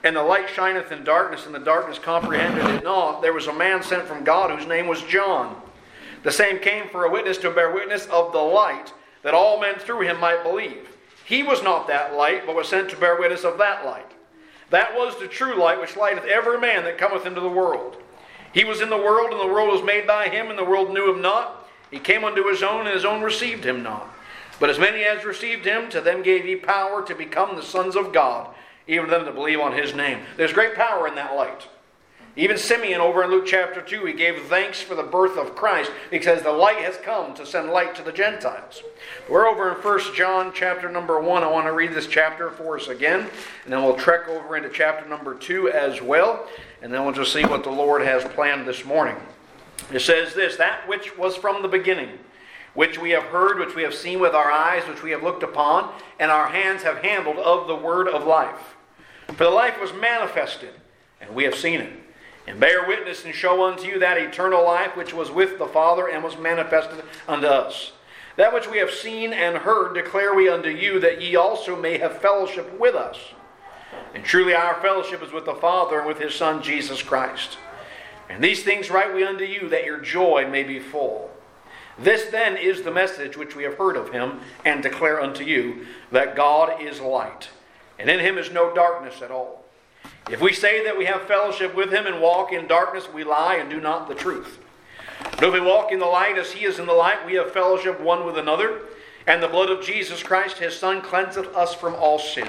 And the light shineth in darkness, and the darkness comprehended it not. There was a man sent from God whose name was John. The same came for a witness to bear witness of the light, that all men through him might believe. He was not that light, but was sent to bear witness of that light. That was the true light, which lighteth every man that cometh into the world. He was in the world, and the world was made by him, and the world knew him not. He came unto his own, and his own received him not. But as many as received him, to them gave he power to become the sons of God, even them that believe on his name. There's great power in that light. Even Simeon over in Luke chapter 2, he gave thanks for the birth of Christ because the light has come to send light to the Gentiles. We're over in 1 John chapter number 1. I want to read this chapter for us again. And then we'll trek over into chapter number 2 as well. And then we'll just see what the Lord has planned this morning. It says this, that which was from the beginning, which we have heard, which we have seen with our eyes, which we have looked upon, and our hands have handled of the word of life. For the life was manifested, and we have seen it. And bear witness and show unto you that eternal life which was with the Father and was manifested unto us. That which we have seen and heard declare we unto you, that ye also may have fellowship with us. And truly our fellowship is with the Father and with his Son Jesus Christ. And these things write we unto you, that your joy may be full. This then is the message which we have heard of him, and declare unto you, that God is light, and in him is no darkness at all. If we say that we have fellowship with him and walk in darkness, we lie and do not the truth. But if we walk in the light as he is in the light, we have fellowship one with another, and the blood of Jesus Christ his Son cleanseth us from all sin.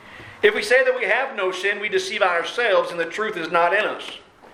If we say that we have no sin, we deceive ourselves, and the truth is not in us.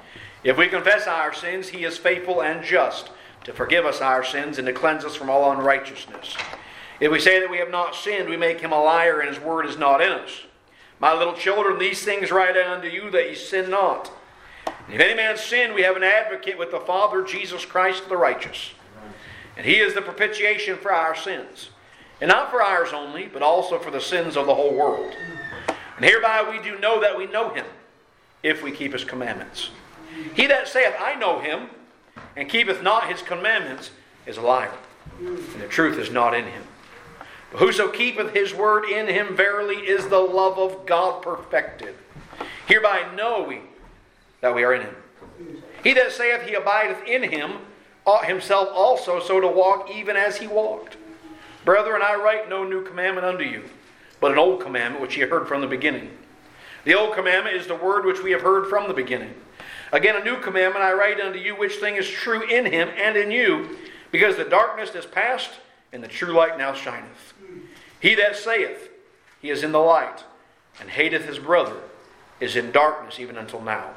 If we confess our sins, he is faithful and just to forgive us our sins and to cleanse us from all unrighteousness. If we say that we have not sinned, we make him a liar, and his word is not in us. My little children, these things write I unto you, that ye sin not. And if any man sin, we have an advocate with the Father, Jesus Christ the righteous. And he is the propitiation for our sins. And not for ours only, but also for the sins of the whole world. And hereby we do know that we know him, if we keep his commandments. He that saith, I know him, and keepeth not his commandments, is a liar, and the truth is not in him. But whoso keepeth his word, in him verily is the love of God perfected. Hereby know we that we are in him. He that saith he abideth in him, ought himself also so to walk even as he walked. Brethren, I write no new commandment unto you, but an old commandment which ye heard from the beginning. The old commandment is the word which we have heard from the beginning. Again, a new commandment I write unto you, which thing is true in him and in you, because the darkness is past, and the true light now shineth. He that saith he is in the light, and hateth his brother, is in darkness even until now.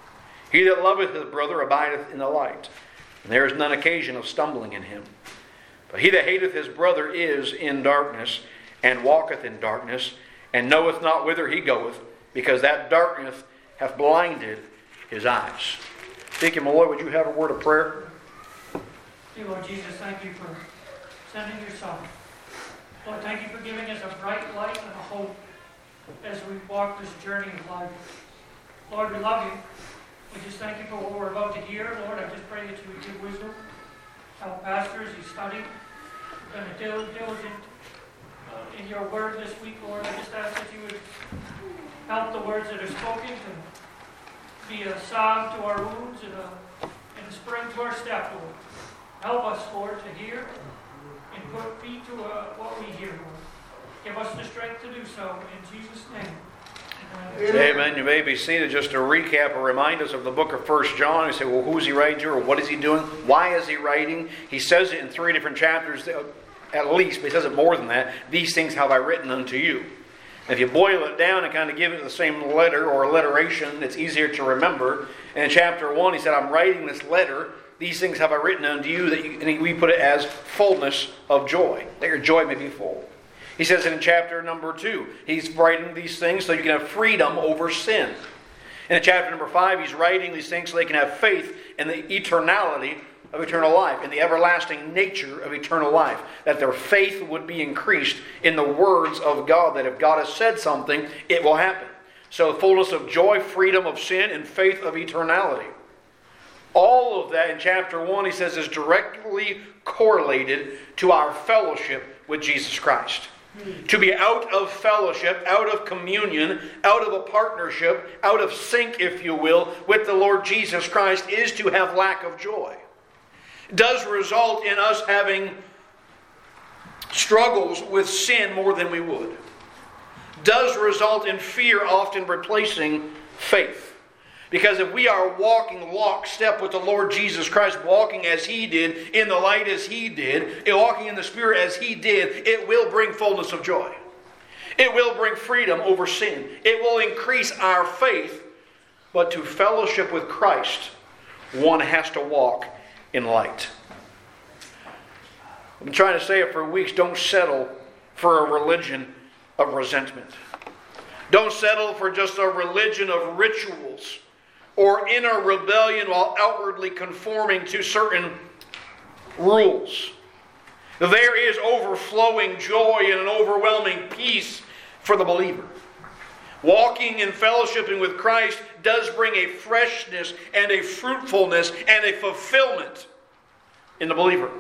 He that loveth his brother abideth in the light, and there is none occasion of stumbling in him. But he that hateth his brother is in darkness, and walketh in darkness, and knoweth not whither he goeth, because that darkness hath blinded his eyes. Deacon Malloy, would you have a word of prayer? Dear Lord Jesus, thank you for sending your Son. Lord, thank you for giving us a bright light and a hope as we walk this journey of life. Lord, we love you. We just thank you for what we're about to hear. Lord, I just pray that you would give wisdom. Help Pastor as he studied. We're going to diligent in your word this week, Lord. I just ask that you would help the words that are spoken to be a salve to our wounds and a spring to our step, Lord. Help us, Lord, to hear and put feet to what we hear, Lord. Give us the strength to do so. In Jesus' name. Amen. You may be seated. Just to recap or remind us of the book of 1 John. You say, well, who is he writing to, or what is he doing? Why is he writing? He says it in 3 different chapters at least, but he says it more than that. These things have I written unto you. If you boil it down and kind of give it the same letter or alliteration, it's easier to remember. And in chapter 1, he said, I'm writing this letter. These things have I written unto you, and we put it as fullness of joy, that your joy may be full. He says it in chapter number 2. He's writing these things so you can have freedom over sin. And in chapter number 5, he's writing these things so they can have faith in the eternality of eternal life, in the everlasting nature of eternal life. That their faith would be increased in the words of God, that if God has said something, it will happen. So fullness of joy, freedom of sin, and faith of eternality. All of that in chapter 1, he says, is directly correlated to our fellowship with Jesus Christ. To be out of fellowship, out of communion, out of a partnership, out of sync, if you will, with the Lord Jesus Christ is to have lack of joy. It does result in us having struggles with sin more than we would. Does result in fear often replacing faith. Because if we are walking lockstep with the Lord Jesus Christ, walking as He did, in the light as He did, and walking in the Spirit as He did, it will bring fullness of joy. It will bring freedom over sin. It will increase our faith. But to fellowship with Christ, one has to walk in light. I've been trying to say it for weeks. Don't settle for a religion of resentment. Don't settle for just a religion of rituals or inner rebellion while outwardly conforming to certain rules. There is overflowing joy and an overwhelming peace for the believer. Walking and fellowshipping with Christ does bring a freshness and a fruitfulness and a fulfillment in the believer,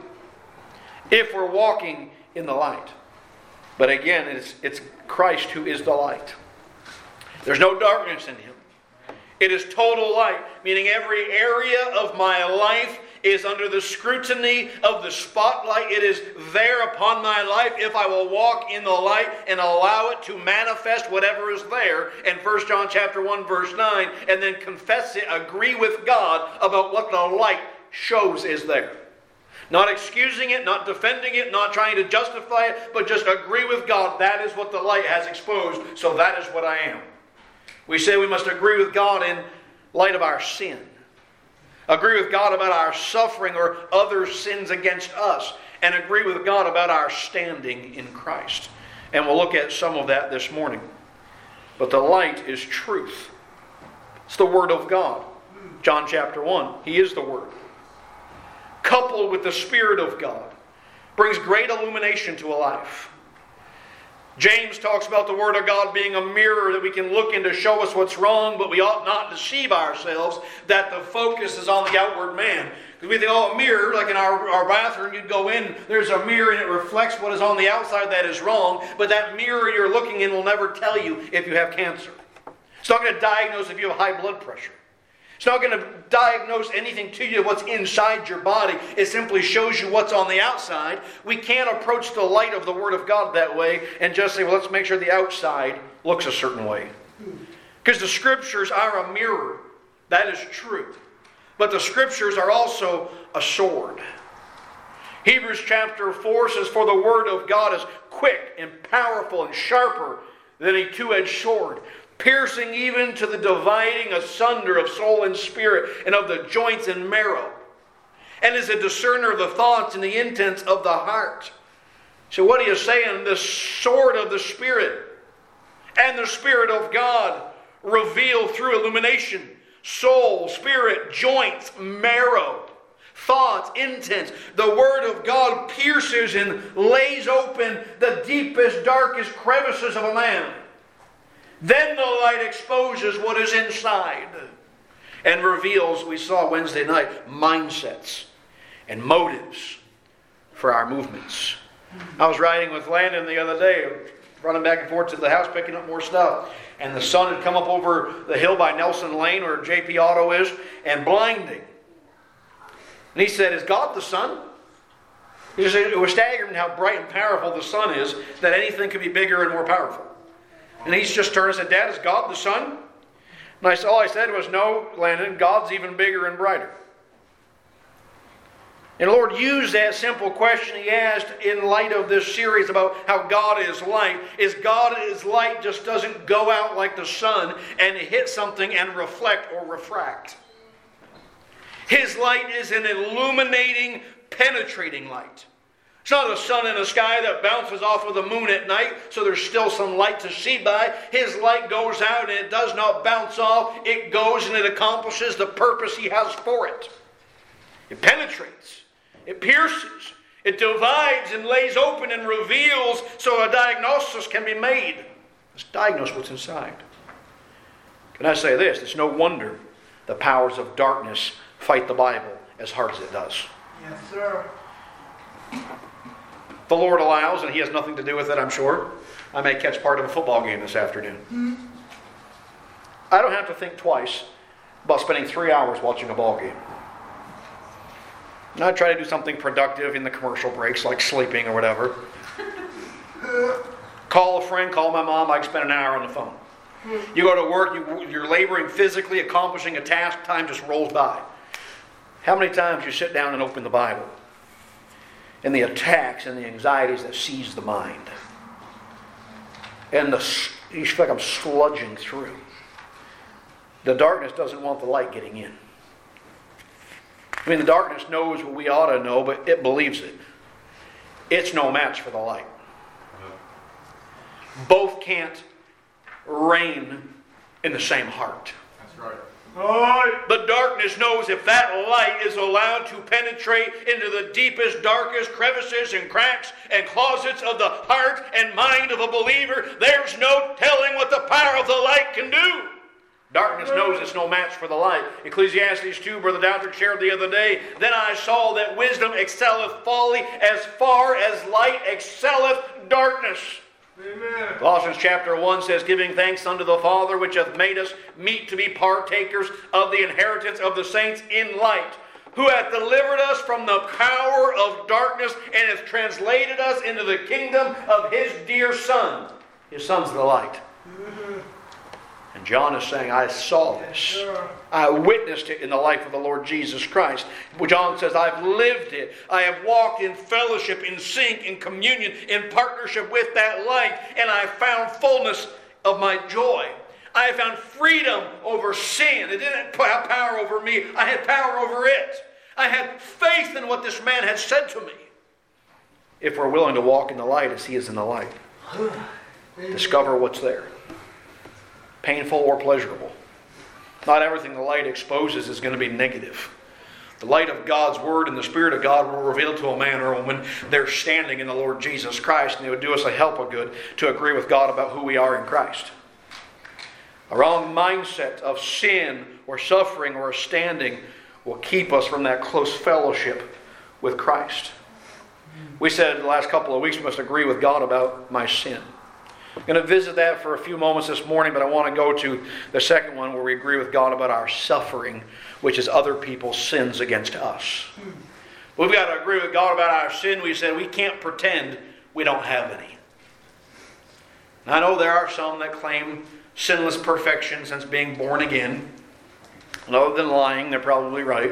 if we're walking in the light. But again, it's Christ who is the light. There's no darkness in Him. It is total light, meaning every area of my life is under the scrutiny of the spotlight. It is there upon my life if I will walk in the light and allow it to manifest whatever is there in 1 John chapter 1 verse 9, and then confess it, agree with God about what the light shows is there. Not excusing it, not defending it, not trying to justify it, but just agree with God. That is what the light has exposed, so that is what I am. We say we must agree with God in light of our sin. Agree with God about our suffering or other sins against us. And agree with God about our standing in Christ. And we'll look at some of that this morning. But the light is truth. It's the Word of God. John chapter 1. He is the Word. Coupled with the Spirit of God, brings great illumination to a life. James talks about the Word of God being a mirror that we can look in to show us what's wrong, but we ought not deceive ourselves that the focus is on the outward man. Because we think, a mirror, like in our bathroom, you'd go in, there's a mirror and it reflects what is on the outside that is wrong, but that mirror you're looking in will never tell you if you have cancer. It's not going to diagnose if you have high blood pressure. It's not going to diagnose anything to you what's inside your body. It simply shows you what's on the outside. We can't approach the light of the Word of God that way and just say, well, let's make sure the outside looks a certain way. Because the Scriptures are a mirror. That is true. But the Scriptures are also a sword. Hebrews chapter 4 says, for the Word of God is quick and powerful and sharper than a two-edged sword, piercing even to the dividing asunder of soul and spirit and of the joints and marrow, and is a discerner of the thoughts and the intents of the heart. So what he is saying, the sword of the Spirit and the Spirit of God reveal through illumination, soul, spirit, joints, marrow, thoughts, intents. The Word of God pierces and lays open the deepest, darkest crevices of a man. Then the light exposes what is inside and reveals, we saw Wednesday night, mindsets and motives for our movements. I was riding with Landon the other day, running back and forth to the house, picking up more stuff. And the sun had come up over the hill by Nelson Lane, where JP Auto is, and blinding. And he said, is God the sun? He said, it was staggering how bright and powerful the sun is, that anything could be bigger and more powerful. And he's just turned and said, Dad, is God the sun? And all I said was, no, Landon, God's even bigger and brighter. And the Lord used that simple question He asked in light of this series about how God is light. Is God is light just doesn't go out like the sun and hit something and reflect or refract. His light is an illuminating, penetrating light. It's not a sun in the sky that bounces off of the moon at night, so there's still some light to see by. His light goes out and it does not bounce off. It goes and it accomplishes the purpose He has for it. It penetrates. It pierces. It divides and lays open and reveals so a diagnosis can be made. Let's diagnose what's inside. Can I say this? It's no wonder the powers of darkness fight the Bible as hard as it does. Yes, sir. the Lord allows, and He has nothing to do with it, I'm sure, I may catch part of a football game this afternoon. I don't have to think twice about spending 3 hours watching a ball game. And I try to do something productive in the commercial breaks, like sleeping or whatever. Call a friend, call my mom, I can spend an hour on the phone. You go to work, you're laboring physically, accomplishing a task, time just rolls by. How many times you sit down and open the Bible? And the attacks and the anxieties that seize the mind. And you feel like I'm sludging through. The darkness doesn't want the light getting in. I mean, the darkness knows what we ought to know, but it believes it. It's no match for the light. Both can't reign in the same heart. That's right. The darkness knows if that light is allowed to penetrate into the deepest, darkest crevices and cracks and closets of the heart and mind of a believer, there's no telling what the power of the light can do. Darkness knows it's no match for the light. Ecclesiastes 2, Brother Dowdrick shared the other day, then I saw that wisdom excelleth folly as far as light excelleth darkness. Amen. Colossians chapter 1 says, giving thanks unto the Father, which hath made us meet to be partakers of the inheritance of the saints in light, who hath delivered us from the power of darkness, and hath translated us into the kingdom of His dear Son. His Son's the light. And John is saying, I saw this. I witnessed it in the life of the Lord Jesus Christ. John says, I've lived it. I have walked in fellowship, in sync, in communion, in partnership with that light. And I found fullness of my joy. I have found freedom over sin. It didn't have power over me. I had power over it. I had faith in what this man had said to me. If we're willing to walk in the light as He is in the light. Discover what's there. Painful or pleasurable. Not everything the light exposes is going to be negative. The light of God's Word and the Spirit of God will reveal to a man or a woman they're standing in the Lord Jesus Christ, and it would do us a help of good to agree with God about who we are in Christ. A wrong mindset of sin or suffering or standing will keep us from that close fellowship with Christ. We said the last couple of weeks we must agree with God about my sin. I'm going to visit that for a few moments this morning, but I want to go to the second one where we agree with God about our suffering, which is other people's sins against us. We've got to agree with God about our sin. We said we can't pretend we don't have any. And I know there are some that claim sinless perfection since being born again. And other than lying, they're probably right.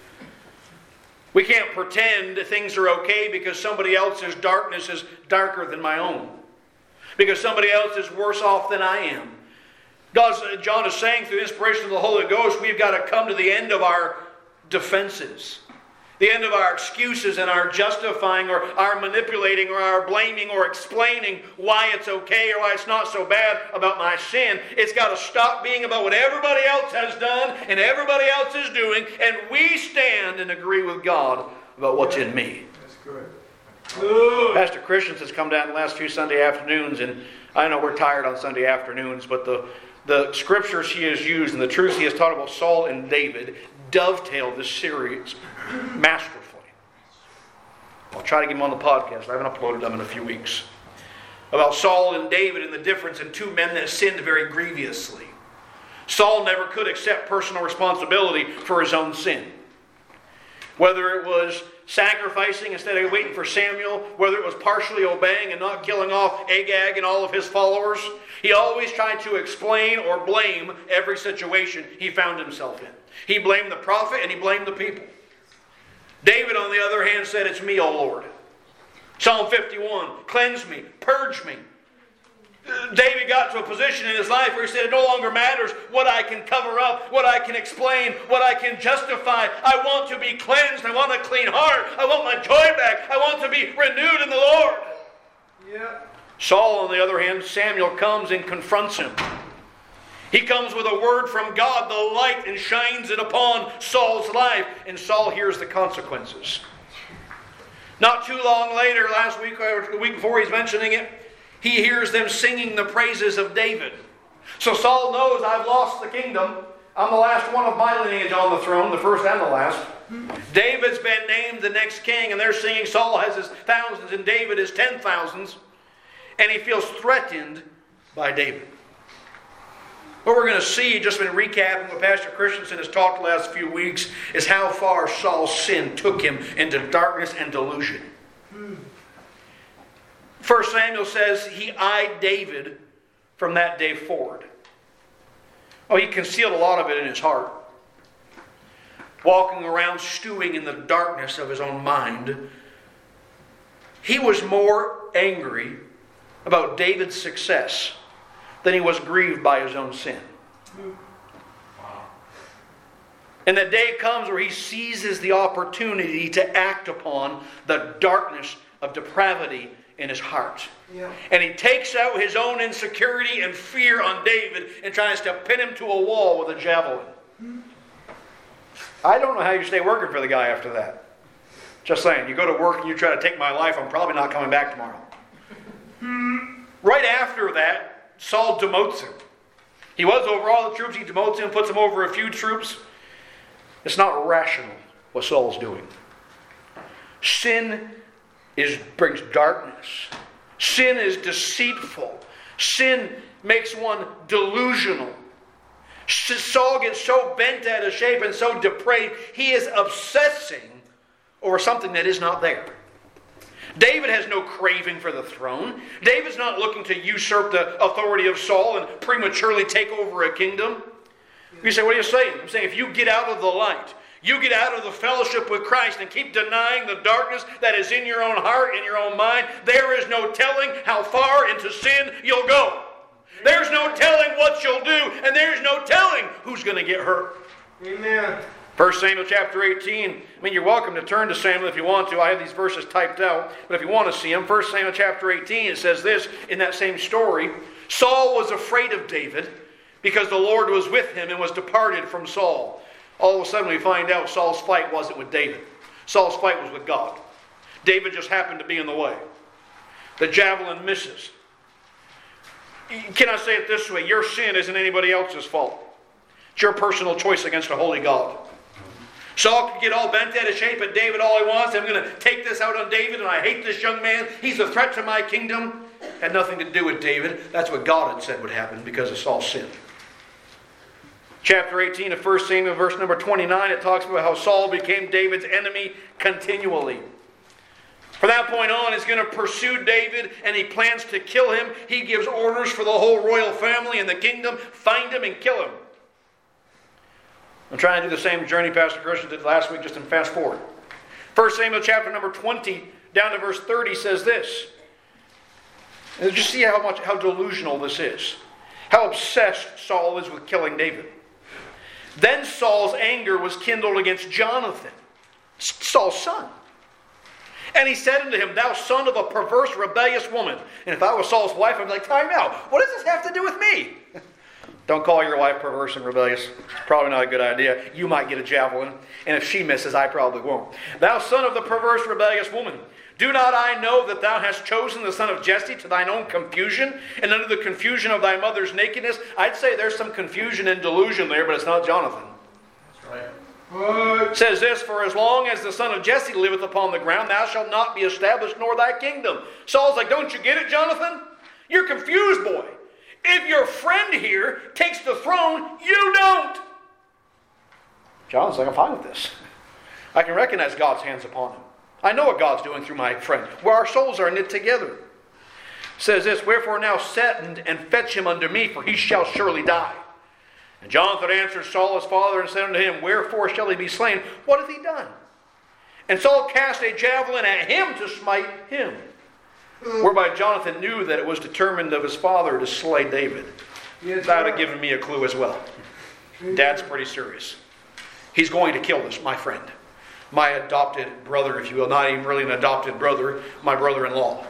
We can't pretend that things are okay because somebody else's darkness is darker than my own. Because somebody else is worse off than I am. John is saying through the inspiration of the Holy Ghost, we've got to come to the end of our defenses. The end of our excuses and our justifying or our manipulating or our blaming or explaining why it's okay or why it's not so bad about my sin. It's got to stop being about what everybody else has done and everybody else is doing, and we stand and agree with God about what's in me. That's good. Pastor Christians has come down the last few Sunday afternoons, and I know we're tired on Sunday afternoons, but the scriptures he has used and the truths he has taught about Saul and David dovetail this series masterfully. I'll try to get them on the podcast. I haven't uploaded them in a few weeks. About Saul and David and the difference in two men that sinned very grievously. Saul never could accept personal responsibility for his own sin. Whether it was sacrificing instead of waiting for Samuel, whether it was partially obeying and not killing off Agag and all of his followers, he always tried to explain or blame every situation he found himself in. He blamed the prophet and he blamed the people. David, on the other hand, said, "It's me, O Lord." Psalm 51, "Cleanse me, purge me." David got to a position in his life where he said, it no longer matters what I can cover up, what I can explain, what I can justify. I want to be cleansed. I want a clean heart. I want my joy back. I want to be renewed in the Lord. Yeah. Saul, on the other hand, Samuel comes and confronts him. He comes with a word from God, the light, and shines it upon Saul's life. And Saul hears the consequences. Not too long later, last week or the week before he's mentioning it, he hears them singing the praises of David. So Saul knows, I've lost the kingdom. I'm the last one of my lineage on the throne, the first and the last. David's been named the next king, and they're singing Saul has his thousands and David his 10,000s. And he feels threatened by David. What we're going to see, just in recapping what Pastor Christensen has talked the last few weeks, is how far Saul's sin took him into darkness and delusion. 1 Samuel says he eyed David from that day forward. Oh, he concealed a lot of it in his heart. Walking around stewing in the darkness of his own mind. He was more angry about David's success than he was grieved by his own sin. And the day comes where he seizes the opportunity to act upon the darkness of depravity in his heart. Yeah. And he takes out his own insecurity and fear on David and tries to pin him to a wall with a javelin. I don't know how you stay working for the guy after that. Just saying, you go to work and you try to take my life, I'm probably not coming back tomorrow. Right after that, Saul demotes him. He was over all the troops, he demotes him, puts him over a few troops. It's not rational what Saul's doing. Sin brings darkness. Sin is deceitful. Sin makes one delusional. Saul gets so bent out of shape and so depraved, he is obsessing over something that is not there. David has no craving for the throne. David's not looking to usurp the authority of Saul and prematurely take over a kingdom. You say, what are you saying? I'm saying if you get out of the light, you get out of the fellowship with Christ and keep denying the darkness that is in your own heart, in your own mind, there is no telling how far into sin you'll go. There's no telling what you'll do, and there's no telling who's going to get hurt. Amen. 1 Samuel chapter 18. I mean, you're welcome to turn to Samuel if you want to. I have these verses typed out. But if you want to see them, 1 Samuel chapter 18, it says this in that same story. Saul was afraid of David because the Lord was with him and was departed from Saul. All of a sudden we find out Saul's fight wasn't with David. Saul's fight was with God. David just happened to be in the way. The javelin misses. Can I say it this way? Your sin isn't anybody else's fault. It's your personal choice against a holy God. Saul could get all bent out of shape at David all he wants. I'm going to take this out on David, and I hate this young man. He's a threat to my kingdom. Had nothing to do with David. That's what God had said would happen because of Saul's sin. Chapter 18 of 1 Samuel, verse number 29, it talks about how Saul became David's enemy continually. From that point on, he's going to pursue David, and he plans to kill him. He gives orders for the whole royal family and the kingdom, find him and kill him. I'm trying to do the same journey Pastor Christian did last week, just in fast forward. 1 Samuel chapter number 20, down to verse 30, says this. And just see how delusional this is. How obsessed Saul is with killing David. Then Saul's anger was kindled against Jonathan, Saul's son. And he said unto him, Thou son of a perverse, rebellious woman. And if I was Saul's wife, I'd be like, time out. What does this have to do with me? Don't call your wife perverse and rebellious. It's probably not a good idea. You might get a javelin. And if she misses, I probably won't. Thou son of the perverse, rebellious woman. Do not I know that thou hast chosen the son of Jesse to thine own confusion, and under the confusion of thy mother's nakedness? I'd say there's some confusion and delusion there, but it's not Jonathan. That's right. It says this, For as long as the son of Jesse liveth upon the ground, thou shalt not be established, nor thy kingdom. Saul's like, don't you get it, Jonathan? You're confused, boy. If your friend here takes the throne, you don't. Jonathan's like, I'm fine with this. I can recognize God's hands upon him. I know what God's doing through my friend. Where our souls are knit together. It says this, Wherefore now send and fetch him unto me, for he shall surely die. And Jonathan answered Saul his father and said unto him, Wherefore shall he be slain? What hath he done? And Saul cast a javelin at him to smite him. Whereby Jonathan knew that it was determined of his father to slay David. Yes, That would have given me a clue as well. Dad's pretty serious. He's going to kill this, my friend. My adopted brother, if you will. Not even really an adopted brother. My brother-in-law.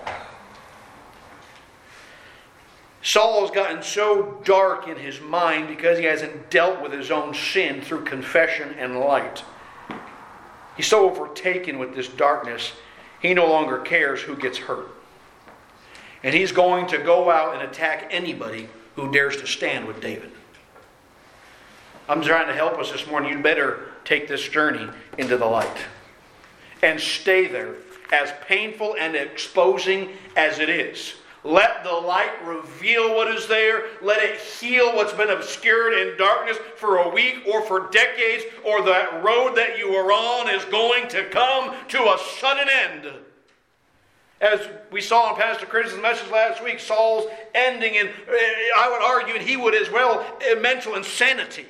Saul has gotten so dark in his mind because he hasn't dealt with his own sin through confession and light. He's so overtaken with this darkness, he no longer cares who gets hurt. And he's going to go out and attack anybody who dares to stand with David. I'm trying to help us this morning. You'd better take this journey into the light. And stay there, as painful and exposing as it is. Let the light reveal what is there. Let it heal what's been obscured in darkness for a week or for decades, or that road that you are on is going to come to a sudden end. As we saw in Pastor Chris's message last week, Saul's ending in, I would argue, and he would as well, mental insanity.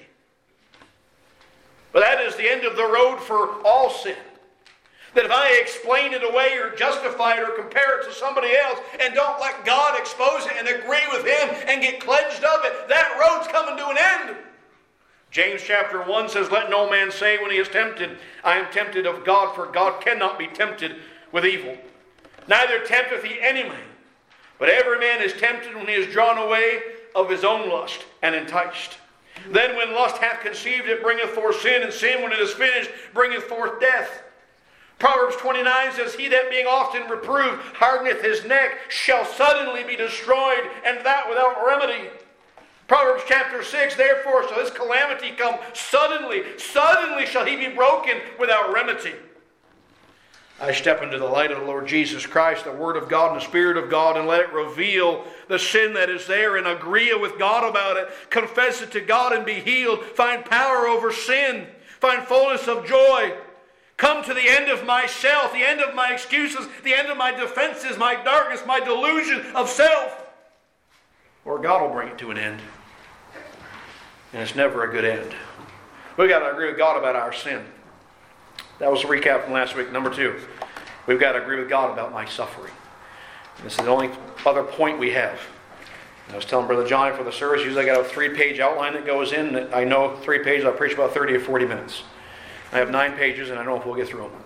But that is the end of the road for all sin. That if I explain it away or justify it or compare it to somebody else and don't let God expose it and agree with Him and get cleansed of it, that road's coming to an end. James chapter 1 says, let no man say when he is tempted, I am tempted of God, for God cannot be tempted with evil. Neither tempteth he any man, but every man is tempted when he is drawn away of his own lust and enticed. Then when lust hath conceived, it bringeth forth sin, and sin, when it is finished, bringeth forth death. Proverbs 29 says, he that being often reproved hardeneth his neck shall suddenly be destroyed, and that without remedy. Proverbs chapter 6, therefore shall this calamity come suddenly. Suddenly shall he be broken without remedy. I step into the light of the Lord Jesus Christ, the Word of God and the Spirit of God, and let it reveal the sin that is there, and agree with God about it. Confess it to God and be healed. Find power over sin. Find fullness of joy. Come to the end of myself, the end of my excuses, the end of my defenses, my darkness, my delusion of self. Or God will bring it to an end. And it's never a good end. We've got to agree with God about our sin. That was a recap from last week. Number 2, we've got to agree with God about my suffering. And this is the only other point we have. And I was telling Brother John for the service, usually I got a 3-page outline that goes in. I know 3 pages, I'll preach about 30 or 40 minutes. I have 9 pages, and I don't know if we'll get through them.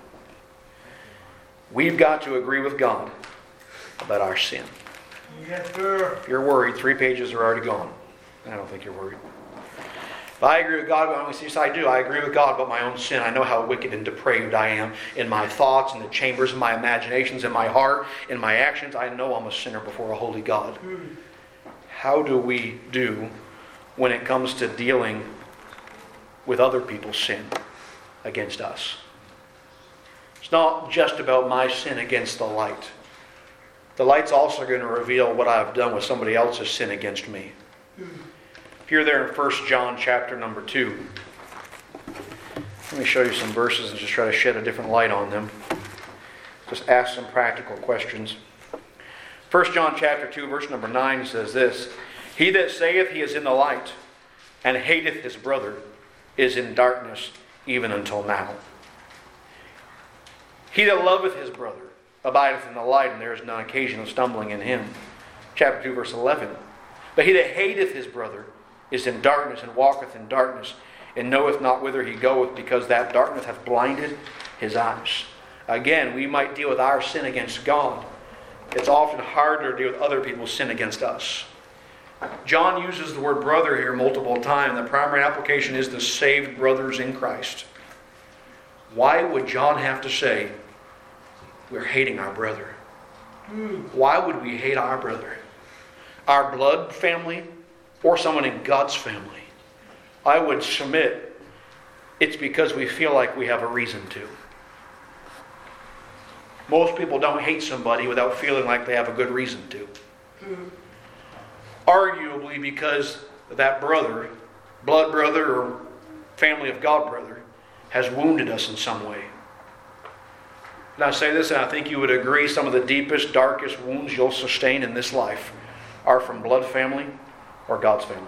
We've got to agree with God about our sin. Yes, sir. If you're worried, 3 pages are already gone. I don't think you're worried. If I agree with God about, yes, I do. I agree with God about my own sin. I know how wicked and depraved I am in my thoughts, in the chambers of my imaginations, in my heart, in my actions. I know I'm a sinner before a holy God. How do we do when it comes to dealing with other people's sin against us? It's not just about my sin against the light. The light's also going to reveal what I've done with somebody else's sin against me. If you're there in 1 John chapter number 2, let me show you some verses and just try to shed a different light on them. Just ask some practical questions. 1 John chapter 2, verse number 9 says this, he that saith he is in the light and hateth his brother is in darkness even until now. He that loveth his brother abideth in the light, and there is no occasion of stumbling in him. Chapter 2, verse 11. But he that hateth his brother is in darkness, and walketh in darkness, and knoweth not whither he goeth, because that darkness hath blinded his eyes. Again, we might deal with our sin against God. It's often harder to deal with other people's sin against us. John uses the word brother here multiple times. The primary application is the saved brothers in Christ. Why would John have to say, we're hating our brother? Why would we hate our brother? Our blood family or someone in God's family? I would submit it's because we feel like we have a reason to. Most people don't hate somebody without feeling like they have a good reason to. Arguably because that brother, blood brother or family of God brother, has wounded us in some way. And I say this, and I think you would agree, some of the deepest, darkest wounds you'll sustain in this life are from blood family or God's family.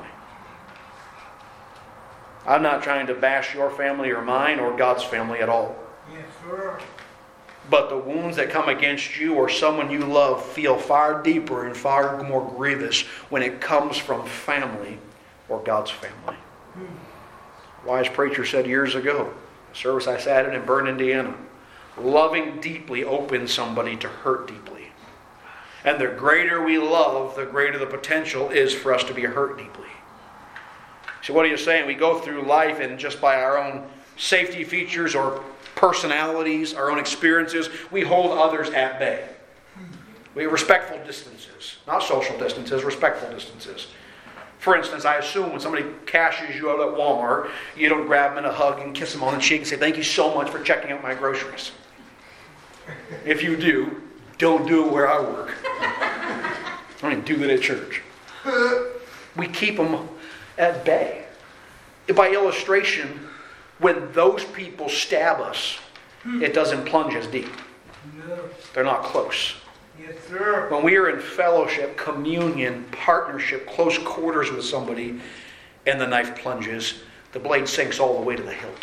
I'm not trying to bash your family or mine or God's family at all. Yes, sir. But the wounds that come against you or someone you love feel far deeper and far more grievous when it comes from family or God's family. A wise preacher said years ago, a service I sat in Bern, Indiana, loving deeply opens somebody to hurt deeply. And the greater we love, the greater the potential is for us to be hurt deeply. So what are you saying? We go through life and just by our own safety features or personalities, our own experiences, we hold others at bay. We have respectful distances. Not social distances, respectful distances. For instance, I assume when somebody cashes you out at Walmart, you don't grab them in a hug and kiss them on the cheek and say, "Thank you so much for checking out my groceries." If you do, don't do it where I work. I don't even do it at church. We keep them at bay. By illustration, when those people stab us, it doesn't plunge as deep. No. They're not close. Yes, sir. When we are in fellowship, communion, partnership, close quarters with somebody, and the knife plunges, the blade sinks all the way to the hilt.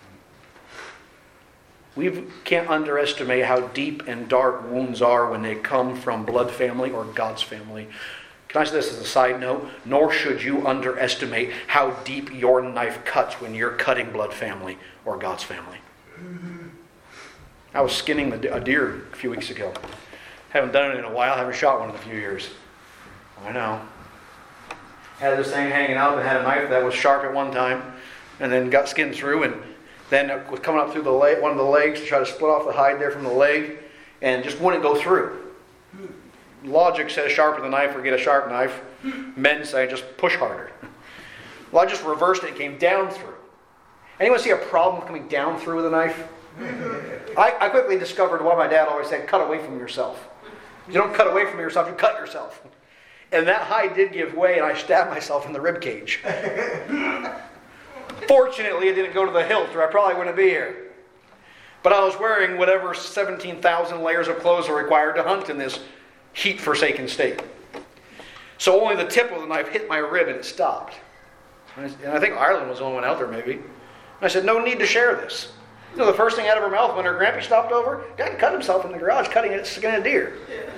We can't underestimate how deep and dark wounds are when they come from blood family or God's family. Can I say this as a side note? Nor should you underestimate how deep your knife cuts when you're cutting blood family or God's family. I was skinning a deer a few weeks ago. Haven't done it in a while. Haven't shot one in a few years. I know. Had this thing hanging out that had a knife that was sharp at one time, and then got skinned through, and then it was coming up through the leg, one of the legs to try to split off the hide there from the leg, and just wouldn't go through. Logic says sharpen the knife or get a sharp knife. Men say just push harder. Well, I just reversed it and came down through. Anyone see a problem coming down through with a knife? I quickly discovered why my dad always said, cut away from yourself. You don't cut away from yourself, you cut yourself. And that hide did give way, and I stabbed myself in the rib cage. Fortunately, it didn't go to the hilt, or I probably wouldn't be here. But I was wearing whatever 17,000 layers of clothes are required to hunt in this heat-forsaken state. So only the tip of the knife hit my rib, and it stopped. And I think Ireland was the only one out there, maybe. And I said, no need to share this. You know, the first thing out of her mouth when her grampy stopped over, Dad cut himself in the garage cutting a skin of deer.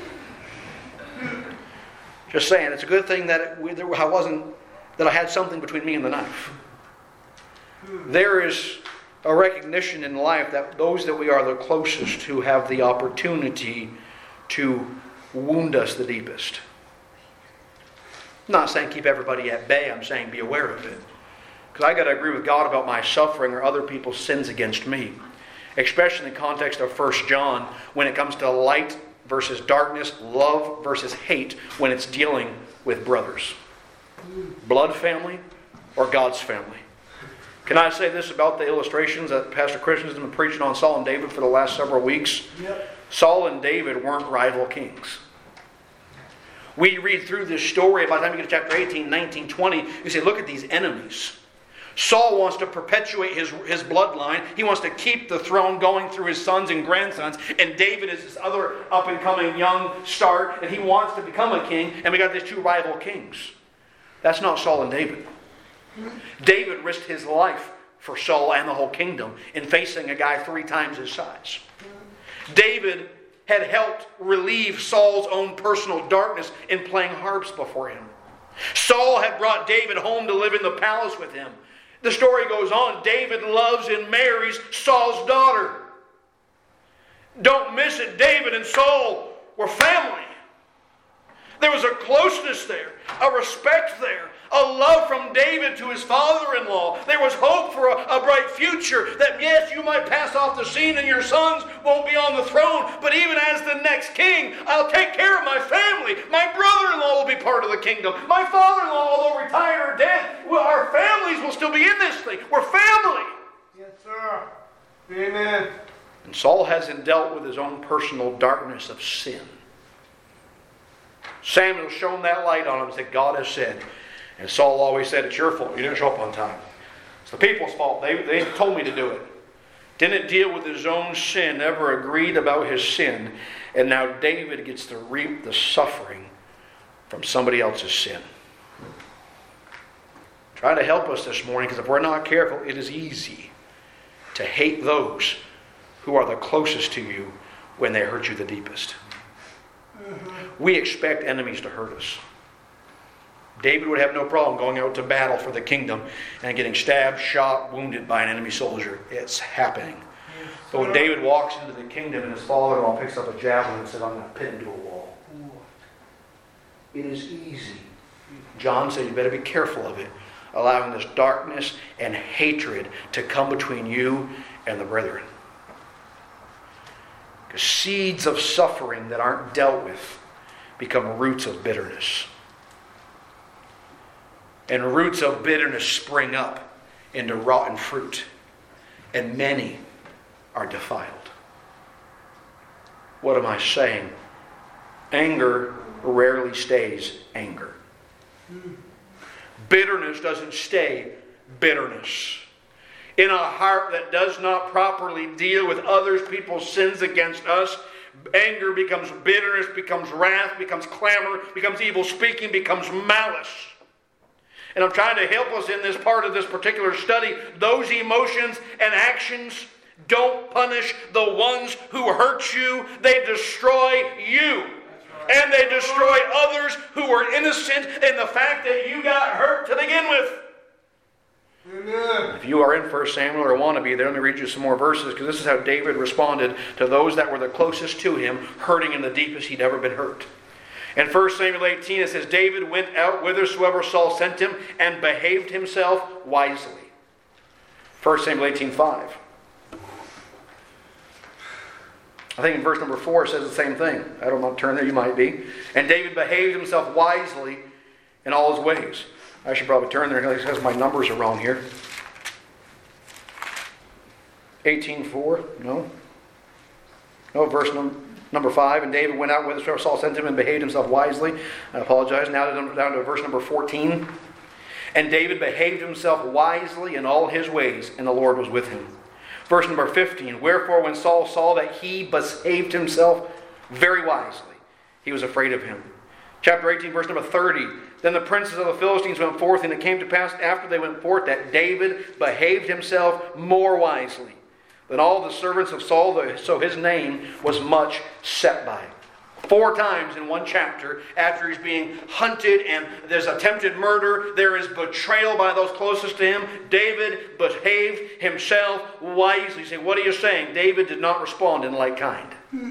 Just saying, it's a good thing that I had something between me and the knife. There is a recognition in life that those that we are the closest to have the opportunity to wound us the deepest. I'm not saying keep everybody at bay, I'm saying be aware of it. Because I got to agree with God about my suffering or other people's sins against me. Especially in the context of 1 John, when it comes to light versus darkness, love versus hate, when it's dealing with brothers. Blood family or God's family. Can I say this about the illustrations that Pastor Christian has been preaching on Saul and David for the last several weeks? Yep. Saul and David weren't rival kings. We read through this story, by the time you get to chapter 18, 19, 20, you say, look at these enemies. Saul wants to perpetuate his bloodline. He wants to keep the throne going through his sons and grandsons. And David is this other up-and-coming young start, and he wants to become a king. And we got these two rival kings. That's not Saul and David. David risked his life for Saul and the whole kingdom in facing a guy 3 times his size. David had helped relieve Saul's own personal darkness in playing harps before him. Saul had brought David home to live in the palace with him. The story goes on. David loves and marries Saul's daughter. Don't miss it. David and Saul were family. There was a closeness there, a respect there, a love from David to his father-in-law. There was hope for a bright future, that yes, you might pass off the scene and your sons won't be on the throne, but even as the next king, I'll take care of my family. My brother-in-law will be part of the kingdom. My father-in-law, although retired or dead, well, our families will still be in this thing. We're family. Yes, sir. Amen. And Saul hasn't dealt with his own personal darkness of sin. Samuel shone that light on him that God has said. And Saul always said, it's your fault. You didn't show up on time. It's the people's fault. They told me to do it. Didn't deal with his own sin. Never agreed about his sin. And now David gets to reap the suffering from somebody else's sin. Try to help us this morning, because if we're not careful, it is easy to hate those who are the closest to you when they hurt you the deepest. We expect enemies to hurt us. David would have no problem going out to battle for the kingdom and getting stabbed, shot, wounded by an enemy soldier. It's happening. But when David walks into the kingdom and his father-in-law picks up a javelin and says, I'm going to pin him to a wall. It is easy. John said you better be careful of it, allowing this darkness and hatred to come between you and the brethren. Because seeds of suffering that aren't dealt with become roots of bitterness. and roots of bitterness spring up into rotten fruit, and many are defiled. What am I saying? Anger rarely stays anger. Bitterness doesn't stay bitterness. In a heart that does not properly deal with others people's sins against us, anger becomes bitterness, becomes wrath, becomes clamor, becomes evil speaking, becomes malice. And I'm trying to help us in this part of this particular study. Those emotions and actions don't punish the ones who hurt you. They destroy you. And they destroy others who were innocent in the fact that you got hurt to begin with. Amen. If you are in 1 Samuel or want to be there, let me read you some more verses, because this is how David responded to those that were the closest to him, hurting in the deepest he'd ever been hurt. In 1 Samuel 18 it says, David went out whithersoever Saul sent him and behaved himself wisely. 1 Samuel 18:5. I think in verse number 4 it says the same thing. I don't want to turn there, you might be. And David behaved himself wisely in all his ways. I should probably turn there because my numbers are wrong here. 18:4, no. No, verse number 5. And David went out whithersoever Saul sent him and behaved himself wisely. I apologize. Now down to verse number 14. And David behaved himself wisely in all his ways, and the Lord was with him. Verse number 15. Wherefore when Saul saw that he behaved himself very wisely, he was afraid of him. Chapter 18, verse number 30. Then the princes of the Philistines went forth, and it came to pass after they went forth that David behaved himself more wisely than all the servants of Saul, so his name was much set by. 4 times in one chapter, after he's being hunted and there's attempted murder, there is betrayal by those closest to him. David behaved himself wisely. You say, what are you saying? David did not respond in like kind.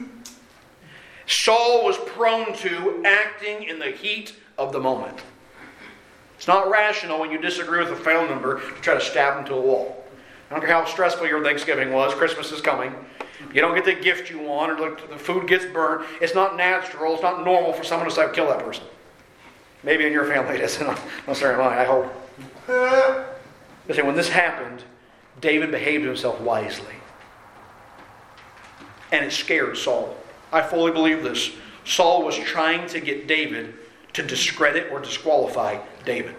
Saul was prone to acting in the heat of the moment. It's not rational when you disagree with a family member to try to stab him to a wall. I don't care how stressful your Thanksgiving was. Christmas is coming. You don't get the gift you want, or the food gets burnt. It's not natural. It's not normal for someone to say, kill that person. Maybe in your family it is. Not necessarily mine, I hope. Listen, when this happened, David behaved himself wisely. And it scared Saul. I fully believe this. Saul was trying to get David to discredit or disqualify David.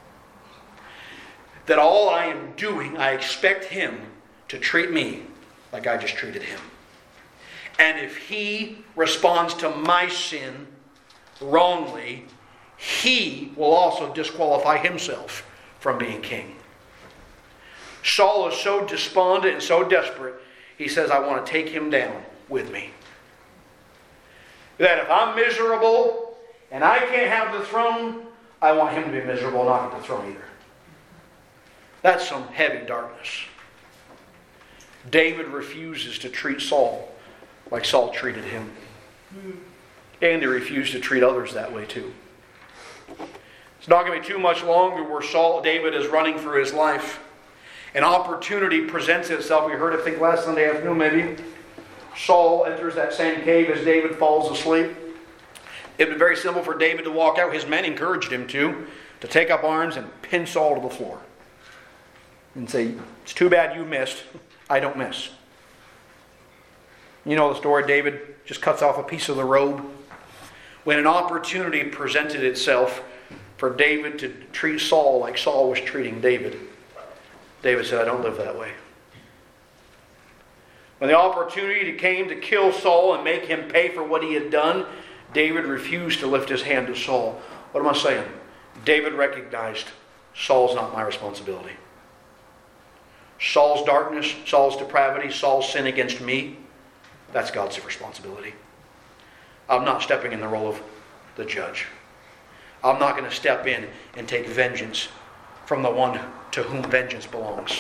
That all I am doing, I expect him to treat me like I just treated him. And if he responds to my sin wrongly, he will also disqualify himself from being king. Saul is so despondent and so desperate, he says, I want to take him down with me. That if I'm miserable and I can't have the throne, I want him to be miserable and not get the throne either. That's some heavy darkness. David refuses to treat Saul like Saul treated him. And he refused to treat others that way too. It's not going to be too much longer where David is running for his life. An opportunity presents itself. We heard it, I think, last Sunday afternoon maybe. Saul enters that same cave as David falls asleep. It would be very simple for David to walk out. His men encouraged him to take up arms and pin Saul to the floor. And say, it's too bad you missed. I don't miss. You know the story. David just cuts off a piece of the robe. When an opportunity presented itself for David to treat Saul like Saul was treating David, David said, I don't live that way. When the opportunity came to kill Saul and make him pay for what he had done, David refused to lift his hand to Saul. What am I saying? David recognized Saul's not my responsibility. Saul's darkness, Saul's depravity, Saul's sin against me, that's God's responsibility. I'm not stepping in the role of the judge. I'm not going to step in and take vengeance from the one to whom vengeance belongs.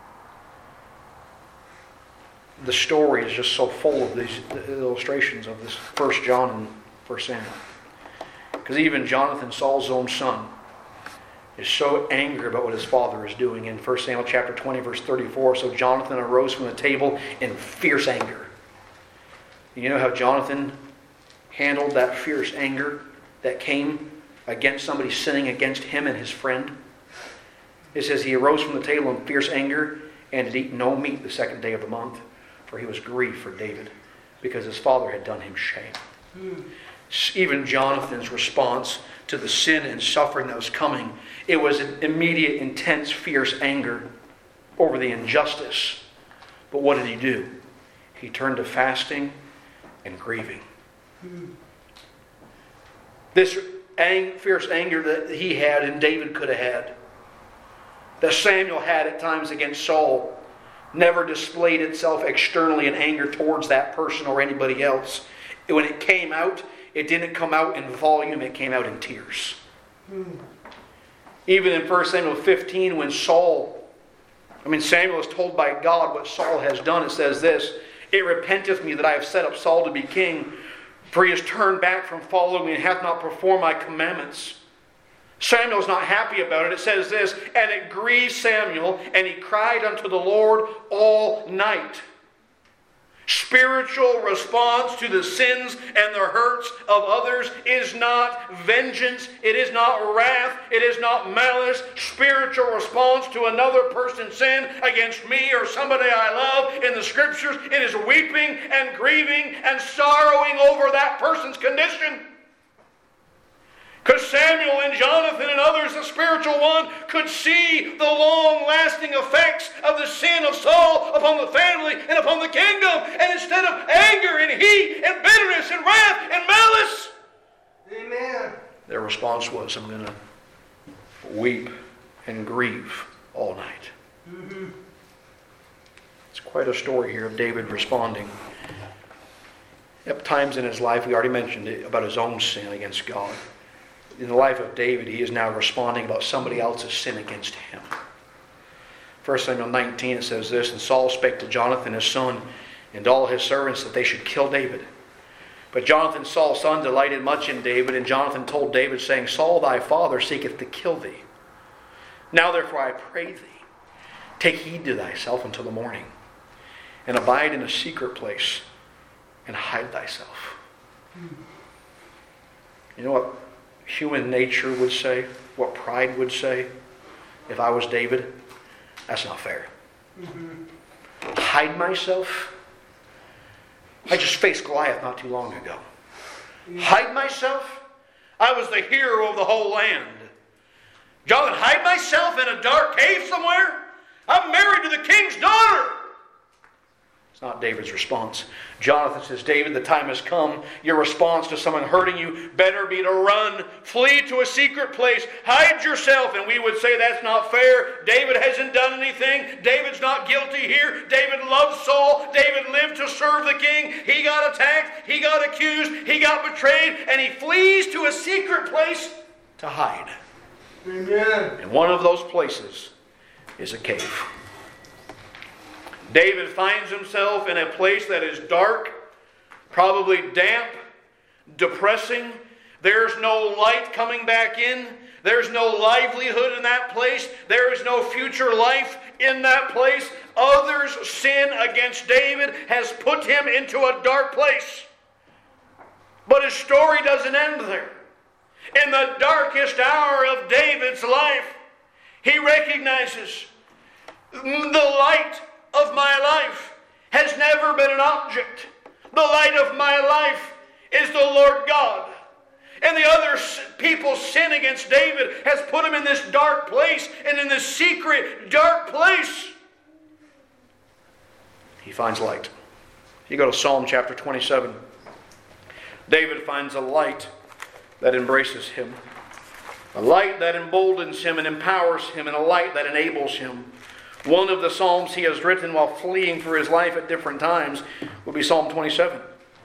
The story is just so full of these illustrations of this 1 John and 1 Samuel. Because even Jonathan, Saul's own son, is so angry about what his father is doing. In 1 Samuel chapter 20, verse 34, so Jonathan arose from the table in fierce anger. You know how Jonathan handled that fierce anger that came against somebody sinning against him and his friend? It says he arose from the table in fierce anger and did eat no meat the second day of the month, for he was grieved for David, because his father had done him shame. Even Jonathan's response to the sin and suffering that was coming, it was an immediate, intense, fierce anger over the injustice. But what did he do? He turned to fasting and grieving. This fierce anger that he had and David could have had, that Samuel had at times against Saul, never displayed itself externally in anger towards that person or anybody else. When it came out, it didn't come out in volume, it came out in tears. Even in 1 Samuel 15, when Samuel is told by God what Saul has done, it says this, "It repenteth me that I have set up Saul to be king, for he has turned back from following me and hath not performed my commandments." Samuel's not happy about it. It says this, "And it grieved Samuel, and he cried unto the Lord all night." Spiritual response to the sins and the hurts of others is not vengeance. It is not wrath. It is not malice. Spiritual response to another person's sin against me or somebody I love in the Scriptures, it is weeping and grieving and sorrowing over that person's condition. Because Samuel and Jonathan and others, the spiritual one, could see the long-lasting effects of the sin of Saul upon the family and upon the kingdom. And instead of anger and heat and bitterness and wrath and malice, Amen. their response was, "I'm going to weep and grieve all night." It's quite a story here of David responding. At times in his life, we already mentioned it, about his own sin against God. In the life of David, he is now responding about somebody else's sin against him. 1 Samuel 19, it says this, "And Saul spake to Jonathan his son and all his servants that they should kill David. But Jonathan Saul's son delighted much in David, and Jonathan told David, saying, Saul thy father seeketh to kill thee. Now therefore I pray thee, take heed to thyself until the morning, and abide in a secret place, and hide thyself." You know what human nature would say, what pride would say, if I was David? That's not fair. Hide myself? I just faced Goliath not too long ago. Hide myself? I was the hero of the whole land. Jonathan, hide myself in a dark cave somewhere? I'm married to the king's daughter. It's not David's response. Jonathan says, "David, the time has come. Your response to someone hurting you better be to run. Flee to a secret place. Hide yourself." And we would say that's not fair. David hasn't done anything. David's not guilty here. David loved Saul. David lived to serve the king. He got attacked. He got accused. He got betrayed. And he flees to a secret place to hide. Amen. And one of those places is a cave. David finds himself in a place that is dark, probably damp, depressing. There's no light coming back in. There's no livelihood in that place. There is no future life in that place. Others' sin against David has put him into a dark place. But his story doesn't end there. In the darkest hour of David's life, he recognizes the light of my life has never been an object. The light of my life is the Lord God. And the other people's sin against David has put him in this dark place, and in this secret dark place, he finds light. You go to Psalm chapter 27. David finds a light that embraces him, a light that emboldens him and empowers him, and a light that enables him. One of the Psalms he has written while fleeing for his life at different times would be Psalm 27.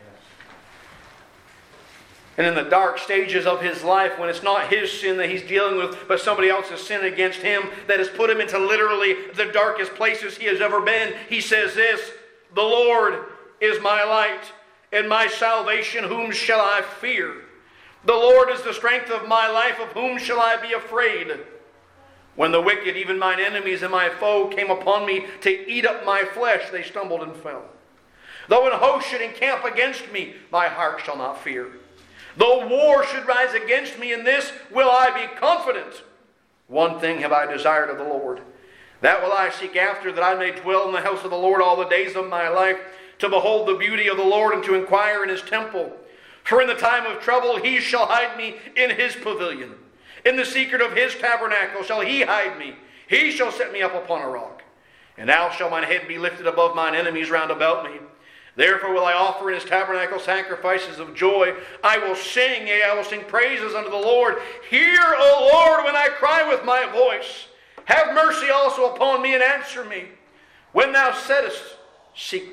And in the dark stages of his life, when it's not his sin that he's dealing with, but somebody else's sin against him that has put him into literally the darkest places he has ever been, he says this, "The Lord is my light and my salvation, whom shall I fear? The Lord is the strength of my life, of whom shall I be afraid? When the wicked, even mine enemies and my foe, came upon me to eat up my flesh, they stumbled and fell. Though an host should encamp against me, my heart shall not fear. Though war should rise against me, in this will I be confident. One thing have I desired of the Lord, that will I seek after, that I may dwell in the house of the Lord all the days of my life, to behold the beauty of the Lord and to inquire in his temple. For in the time of trouble he shall hide me in his pavilion. In the secret of his tabernacle shall he hide me. He shall set me up upon a rock. And now shall mine head be lifted above mine enemies round about me. Therefore will I offer in his tabernacle sacrifices of joy. I will sing, yea, I will sing praises unto the Lord. Hear, O Lord, when I cry with my voice. Have mercy also upon me and answer me. When thou saidest, seek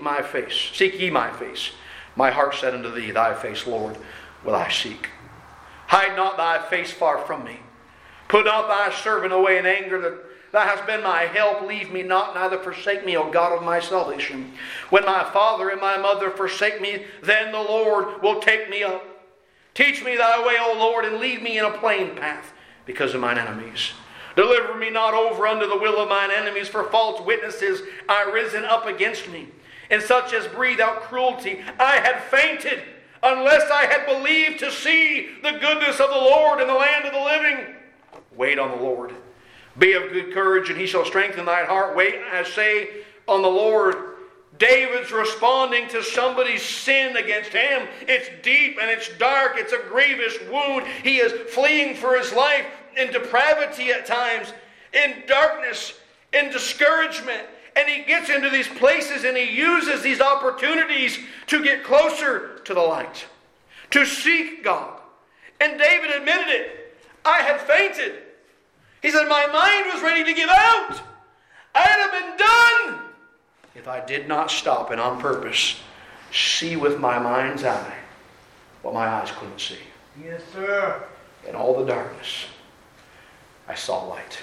ye my face. My heart said unto thee, thy face, Lord, will I seek. Hide not thy face far from me. Put not thy servant away in anger, that thou hast been my help. Leave me not, neither forsake me, O God of my salvation. When my father and my mother forsake me, then the Lord will take me up. Teach me thy way, O Lord, and lead me in a plain path because of mine enemies. Deliver me not over unto the will of mine enemies, for false witnesses are risen up against me, and such as breathe out cruelty. I had fainted, unless I had believed to see the goodness of the Lord in the land of the living. Wait on the Lord. Be of good courage, and he shall strengthen thine heart. Wait, I say, on the Lord. David's responding to somebody's sin against him. It's deep and it's dark. It's a grievous wound. He is fleeing for his life in depravity at times, in darkness, in discouragement. And he gets into these places and he uses these opportunities to get closer to the light, to seek God. And David admitted it. I had fainted. He said, my mind was ready to give out. I'd have been done if I did not stop and on purpose see with my mind's eye what my eyes couldn't see. Yes, sir. In all the darkness, I saw light.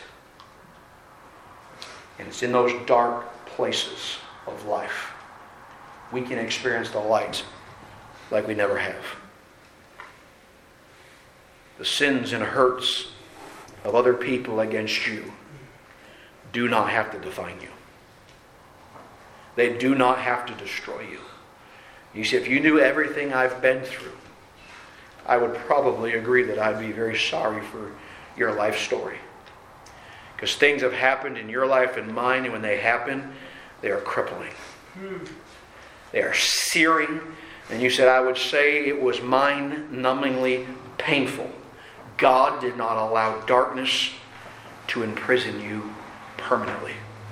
And it's in those dark places of life we can experience the light like we never have. The sins and hurts of other people against you do not have to define you. They do not have to destroy you. You see, if you knew everything I've been through, I would probably agree that I'd be very sorry for your life story. Because things have happened in your life and mine, and when they happen, they are crippling. They are searing. And you said, I would say it was mind-numbingly painful. God did not allow darkness to imprison you permanently.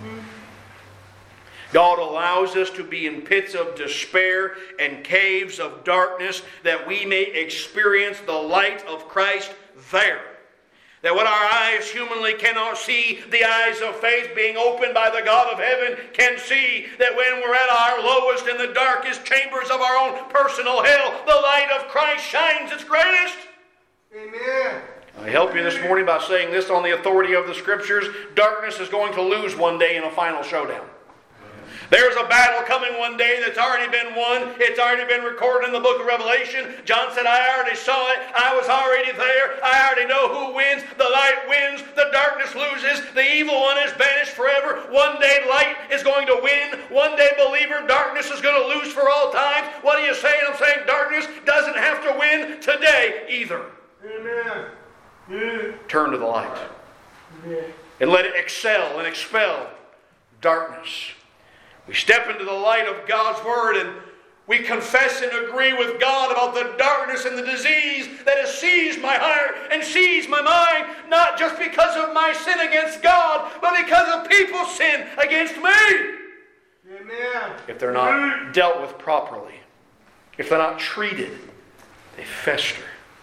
God allows us to be in pits of despair and caves of darkness that we may experience the light of Christ there. That what our eyes humanly cannot see, the eyes of faith being opened by the God of heaven can see. That when we're at our lowest in the darkest chambers of our own personal hell, the light of Christ shines its greatest. Amen. I help you this morning by saying this on the authority of the Scriptures. Darkness is going to lose one day in a final showdown. There's a battle coming one day that's already been won. It's already been recorded in the book of Revelation. John said, I already saw it. I was already there. I already know who wins. The light wins. The darkness loses. The evil one is banished forever. One day light is going to win. One day, believer, darkness is going to lose for all time. What are you saying? I'm saying darkness doesn't have to win today either. Amen. Turn to the light. Amen. And let it excel and expel darkness. We step into the light of God's Word and we confess and agree with God about the darkness and the disease that has seized my heart and seized my mind, not just because of my sin against God, but because of people's sin against me. Amen. If they're not dealt with properly, if they're not treated, they fester,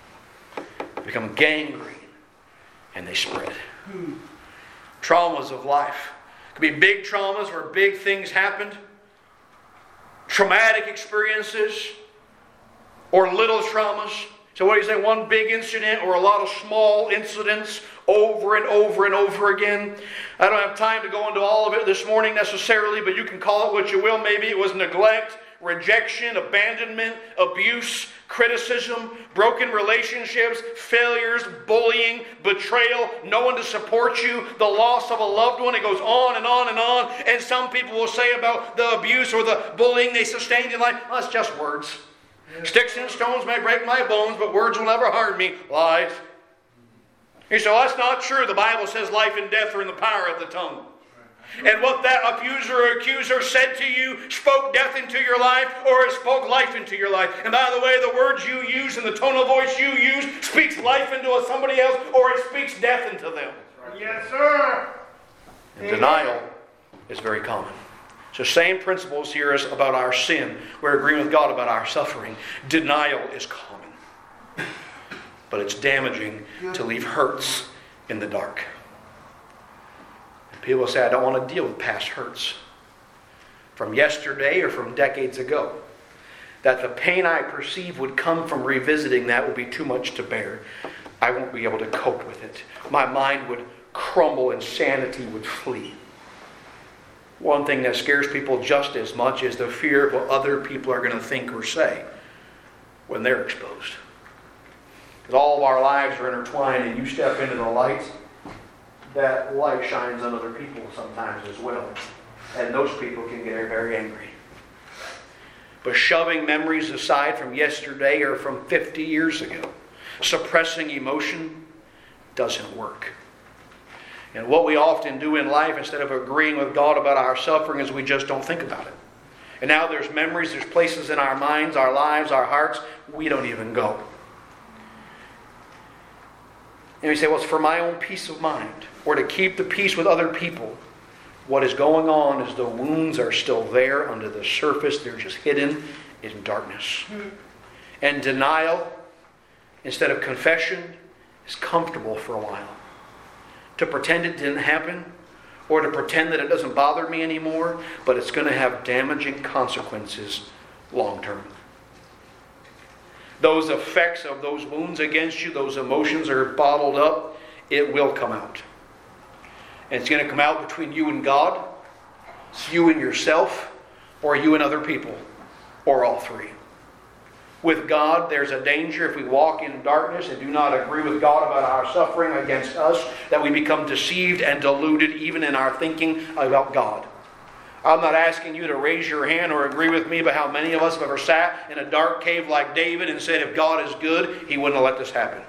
become gangrene, and they spread. Traumas of life. Could be big traumas where big things happened, traumatic experiences, or little traumas. So what do you say? One big incident or a lot of small incidents over and over and over again. I don't have time to go into all of it this morning necessarily, but you can call it what you will. Maybe it was neglect, rejection, abandonment, abuse, criticism, broken relationships, failures, bullying, betrayal, no one to support you, the loss of a loved one. It goes on and on and on. And some people will say about the abuse or the bullying they sustained in life, oh, it's just words. Sticks and stones may break my bones, but words will never harm me. Lies. You say, well, that's not true. The Bible says life and death are in the power of the tongue. And what that accuser or accuser said to you spoke death into your life, or it spoke life into your life. And by the way, the words you use and the tone of voice you use speaks life into somebody else, or it speaks death into them. Yes, sir. And denial is very common. So same principles here as about our sin. We're agreeing with God about our suffering. Denial is common. But it's damaging to leave hurts in the dark. People say, I don't want to deal with past hurts from yesterday or from decades ago. That the pain I perceive would come from revisiting that will be too much to bear. I won't be able to cope with it. My mind would crumble and sanity would flee. One thing that scares people just as much is the fear of what other people are going to think or say when they're exposed. Because all of our lives are intertwined, and you step into the light, that light shines on other people sometimes as well. And those people can get very angry. But shoving memories aside from yesterday or from 50 years ago, suppressing emotion, doesn't work. And what we often do in life, instead of agreeing with God about our suffering, is we just don't think about it. And now there's memories, there's places in our minds, our lives, our hearts, we don't even go. And we say, well, it's for my own peace of mind, or to keep the peace with other people. What is going on is the wounds are still there under the surface. They're just hidden in darkness. And denial, instead of confession, is comfortable for a while. To pretend it didn't happen, or to pretend that it doesn't bother me anymore, but it's going to have damaging consequences long term. Those effects of those wounds against you, those emotions are bottled up, it will come out. And it's going to come out between you and God, you and yourself, or you and other people, or all three. With God, there's a danger if we walk in darkness and do not agree with God about our suffering against us, that we become deceived and deluded even in our thinking about God. I'm not asking you to raise your hand or agree with me about how many of us have ever sat in a dark cave like David and said, if God is good, He wouldn't have let this happen.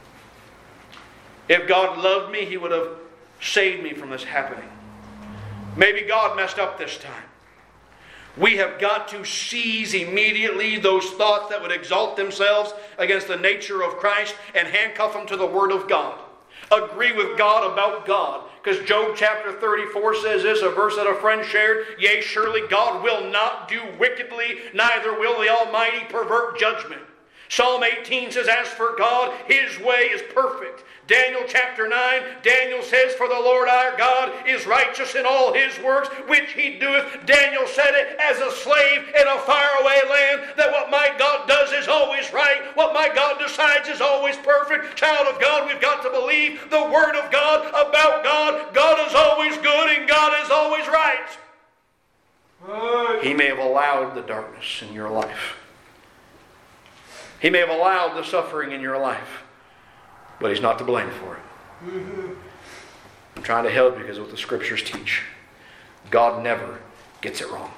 If God loved me, He would have saved me from this happening. Maybe God messed up this time. We have got to seize immediately those thoughts that would exalt themselves against the nature of Christ and handcuff them to the Word of God. Agree with God about God. Because Job chapter 34 says this, a verse that a friend shared, yea, surely God will not do wickedly, neither will the Almighty pervert judgment. Psalm 18 says, as for God, His way is perfect. Daniel chapter 9, Daniel says, for the Lord our God is righteous in all His works, which He doeth. Daniel said it as a slave in a faraway land, that what my God does is always right. What my God decides is always perfect. Child of God, we've got to believe the Word of God about God. God is always good and God is always right. He may have allowed the darkness in your life. He may have allowed the suffering in your life. But He's not to blame for it. I'm trying to help you because of what the Scriptures teach. God never gets it wrong.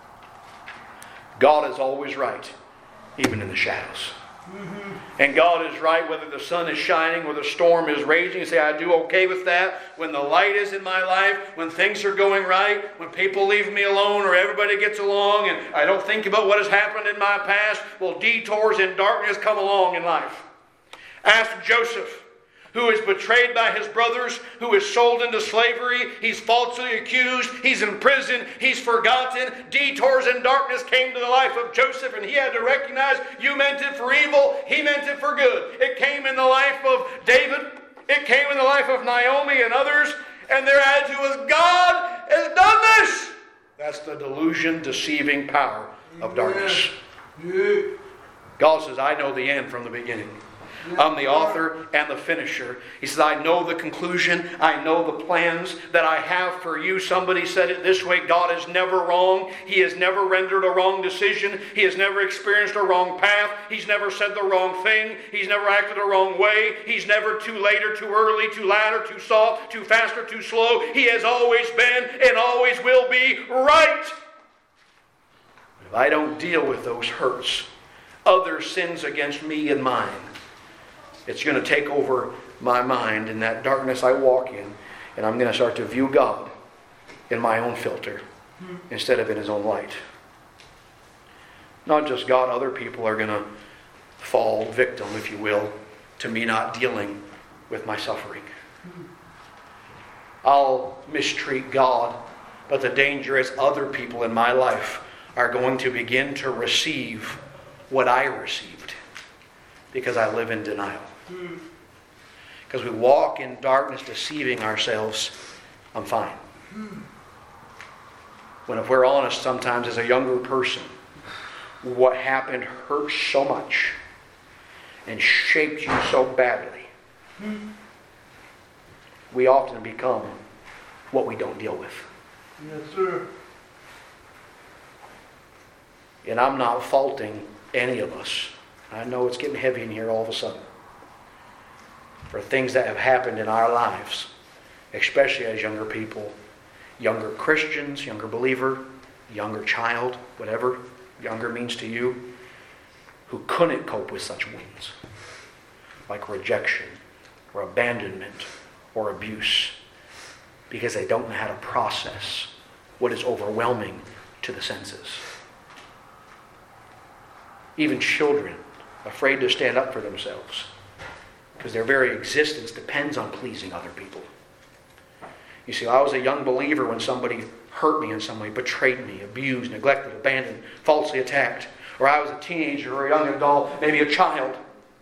God is always right, even in the shadows. And God is right whether the sun is shining or the storm is raging. You say, I do okay with that. When the light is in my life, when things are going right, when people leave me alone or everybody gets along and I don't think about what has happened in my past, well, detours and darkness come along in life. Ask Joseph, who is betrayed by his brothers, who is sold into slavery, he's falsely accused, he's in prison, he's forgotten. Detours and darkness came to the life of Joseph, and he had to recognize, you meant it for evil, He meant it for good. It came in the life of David, it came in the life of Naomi and others, and their attitude was, God has done this. That's the delusion, deceiving power of darkness. God says, I know the end from the beginning. I'm the author and the finisher. He says, I know the conclusion. I know the plans that I have for you. Somebody said it this way, God is never wrong. He has never rendered a wrong decision. He has never experienced a wrong path. He's never said the wrong thing. He's never acted a wrong way. He's never too late or too early, too loud or too soft, too fast or too slow. He has always been and always will be right. If I don't deal with those hurts, other sins against me and mine, it's going to take over my mind in that darkness I walk in, and I'm going to start to view God in my own filter instead of in His own light. Not just God, other people are going to fall victim, if you will, to me not dealing with my suffering. I'll mistreat God, but the danger is other people in my life are going to begin to receive what I received because I live in denial. Because we walk in darkness deceiving ourselves, I'm fine. When if we're honest, sometimes as a younger person, what happened hurt so much and shaped you so badly, we often become what we don't deal with. Yes, sir. And I'm not faulting any of us. I know it's getting heavy in here all of a sudden. For things that have happened in our lives, especially as younger people, younger Christians, younger believer, younger child, whatever younger means to you, who couldn't cope with such wounds, like rejection or abandonment or abuse, because they don't know how to process what is overwhelming to the senses. Even children afraid to stand up for themselves because their very existence depends on pleasing other people. You see, I was a young believer when somebody hurt me in some way, betrayed me, abused, neglected, abandoned, falsely attacked. Or I was a teenager or a young adult, maybe a child.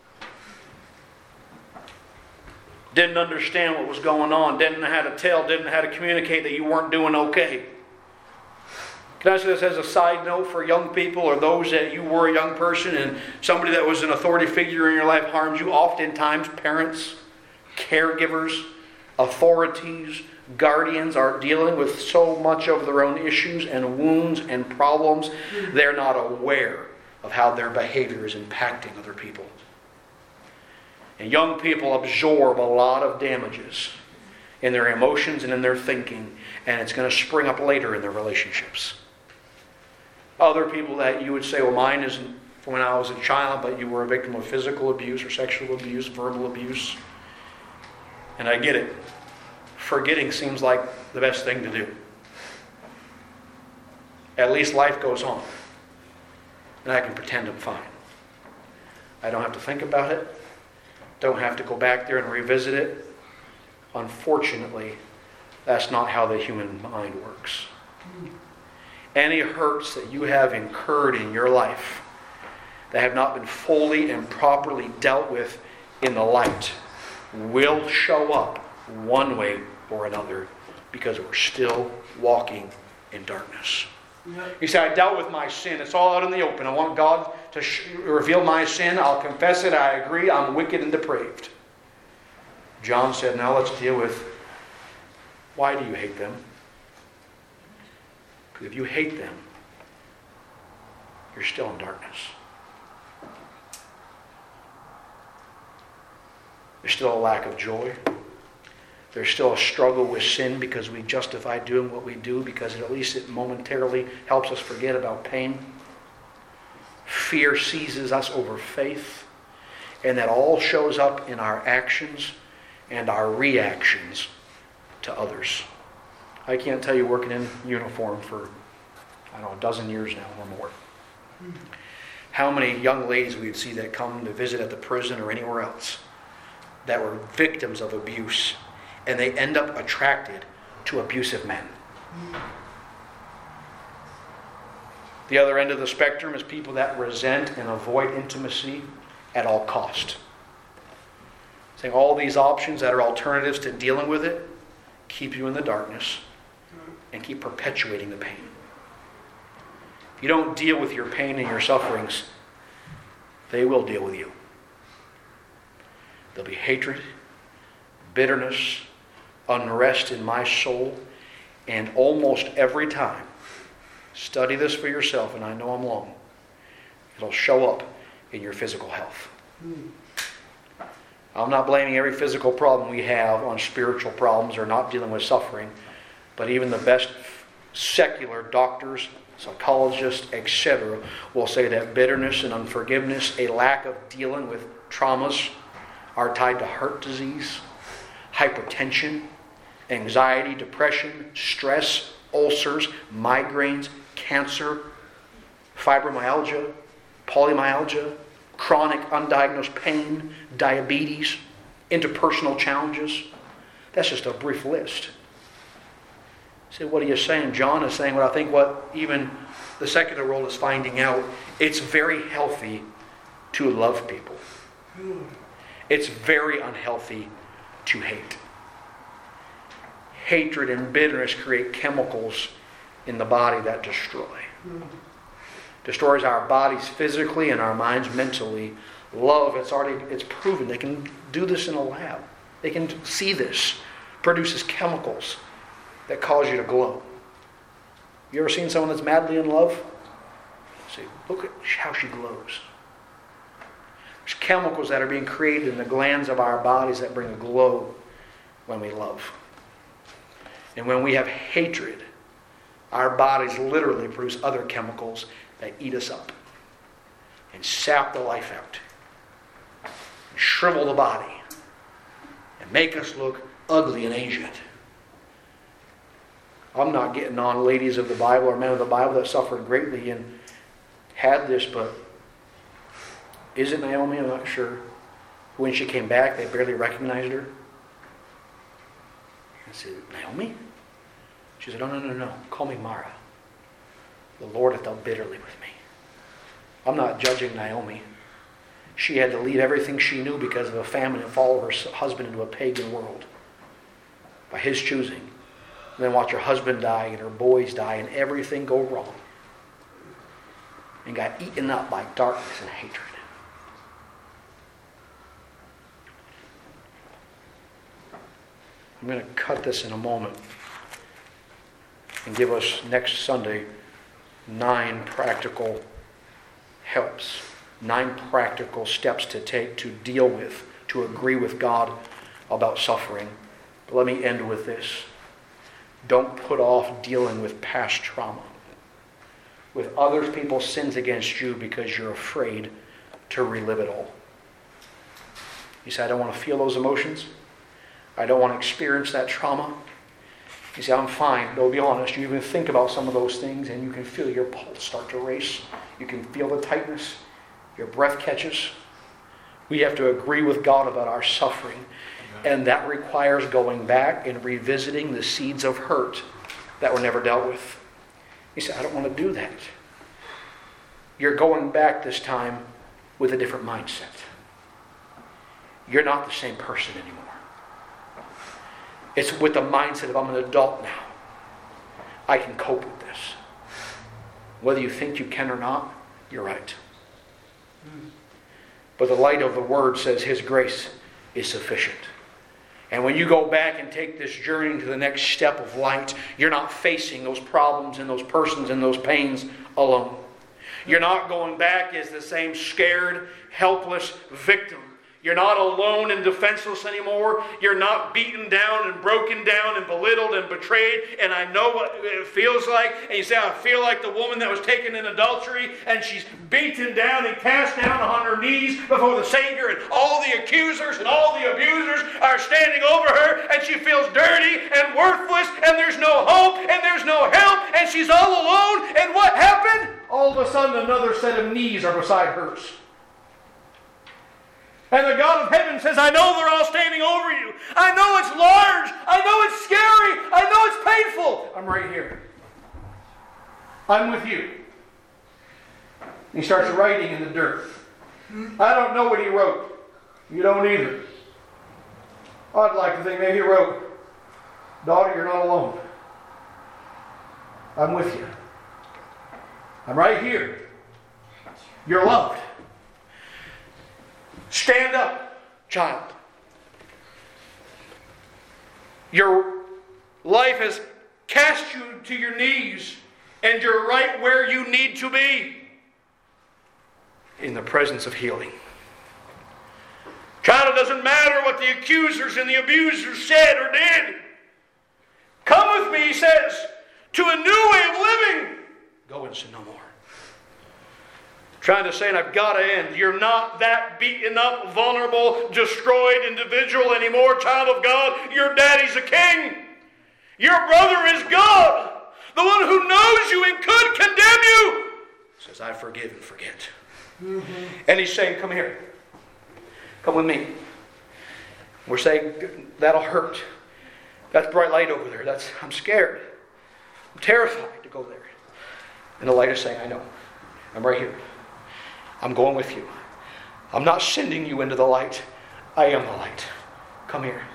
Didn't understand what was going on, didn't know how to tell, didn't know how to communicate that you weren't doing okay. Can I say this as a side note for young people or those that you were a young person and somebody that was an authority figure in your life harmed you? Oftentimes parents, caregivers, authorities, guardians are dealing with so much of their own issues and wounds and problems, they're not aware of how their behavior is impacting other people. And young people absorb a lot of damages in their emotions and in their thinking, and it's going to spring up later in their relationships. Other people that you would say, well, mine isn't from when I was a child, but you were a victim of physical abuse or sexual abuse, verbal abuse. And I get it. Forgetting seems like the best thing to do. At least life goes on. And I can pretend I'm fine. I don't have to think about it. Don't have to go back there and revisit it. Unfortunately, that's not how the human mind works. Any hurts that you have incurred in your life that have not been fully and properly dealt with in the light will show up one way or another because we're still walking in darkness. You say, I dealt with my sin. It's all out in the open. I want God to reveal my sin. I'll confess it. I agree. I'm wicked and depraved. John said, now let's deal with, why do you hate them? Because if you hate them, you're still in darkness. There's still a lack of joy. There's still a struggle with sin because we justify doing what we do because at least it momentarily helps us forget about pain. Fear seizes us over faith. And that all shows up in our actions and our reactions to others. I can't tell you working in uniform for, a dozen years now or more. How many young ladies we would see that come to visit at the prison or anywhere else that were victims of abuse, and they end up attracted to abusive men. The other end of the spectrum is people that resent and avoid intimacy at all cost. Saying all these options that are alternatives to dealing with it keep you in the darkness and keep perpetuating the pain. If you don't deal with your pain and your sufferings, they will deal with you. There'll be hatred, bitterness, unrest in my soul, and almost every time, study this for yourself, and I know I'm long, it'll show up in your physical health. I'm not blaming every physical problem we have on spiritual problems or not dealing with suffering, but even the best secular doctors, psychologists, etc., will say that bitterness and unforgiveness, a lack of dealing with traumas, are tied to heart disease, hypertension, anxiety, depression, stress, ulcers, migraines, cancer, fibromyalgia, polymyalgia, chronic undiagnosed pain, diabetes, interpersonal challenges. That's just a brief list. So what are you saying? John is saying what I think what even the secular world is finding out. It's very healthy to love people. It's very unhealthy to hate. Hatred and bitterness create chemicals in the body that destroy. Destroys our bodies physically and our minds mentally. Love, it's proven. They can do this in a lab. They can see this. Produces chemicals that cause you to glow. You ever seen someone that's madly in love? See, look at how she glows. There's chemicals that are being created in the glands of our bodies that bring a glow when we love. And when we have hatred, our bodies literally produce other chemicals that eat us up and sap the life out and shrivel the body and make us look ugly and aged. I'm not getting on ladies of the Bible or men of the Bible that suffered greatly and had this, but is it Naomi? I'm not sure. When she came back, they barely recognized her. I said, Naomi? She said, no. Call me Mara. The Lord hath dealt bitterly with me. I'm not judging Naomi. She had to leave everything she knew because of a famine and follow her husband into a pagan world. By his choosing. And then watch her husband die and her boys die and everything go wrong. And got eaten up by darkness and hatred. I'm going to cut this in a moment and give us next Sunday 9 practical helps, 9 practical steps to take to deal with, to agree with God about suffering. But let me end with this. Don't put off dealing with past trauma, with other people's sins against you because you're afraid to relive it all. You say, I don't want to feel those emotions. I don't want to experience that trauma. You say, I'm fine. Though, be honest, you even think about some of those things and you can feel your pulse start to race. You can feel the tightness. Your breath catches. We have to agree with God about our suffering. And that requires going back and revisiting the seeds of hurt that were never dealt with. You say, I don't want to do that. You're going back this time with a different mindset. You're not the same person anymore. It's with the mindset of I'm an adult now. I can cope with this. Whether you think you can or not, you're right. But the light of the Word says His grace is sufficient. And when you go back and take this journey to the next step of light, you're not facing those problems and those persons and those pains alone. You're not going back as the same scared, helpless victim. You're not alone and defenseless anymore. You're not beaten down and broken down and belittled and betrayed. And I know what it feels like. And you say, I feel like the woman that was taken in adultery and she's beaten down and cast down on her knees before the Savior. And all the accusers and all the abusers are standing over her. And she feels dirty and worthless. And there's no hope and there's no help. And she's all alone. And what happened? All of a sudden another set of knees are beside hers. And the God of heaven says, I know they're all standing over you. I know it's large. I know it's scary. I know it's painful. I'm right here. I'm with you. He starts writing in the dirt. I don't know what he wrote. You don't either. I'd like to think maybe he wrote, daughter, you're not alone. I'm with you. I'm right here. You're loved. Stand up, child. Your life has cast you to your knees, and you're right where you need to be in the presence of healing. Child, it doesn't matter what the accusers and the abusers said or did. Come with me, he says, to a new way of living. Go and sin no more. Trying to say, and I've got to end. You're not that beaten up, vulnerable, destroyed individual anymore, child of God. Your daddy's a king. Your brother is God. The one who knows you and could condemn you says, I forgive and forget. And he's saying, come here. Come with me. We're saying, that'll hurt. That's bright light over there. I'm scared. I'm terrified to go there. And the light is saying, I know. I'm right here. I'm going with you. I'm not sending you into the light. I am the light. Come here.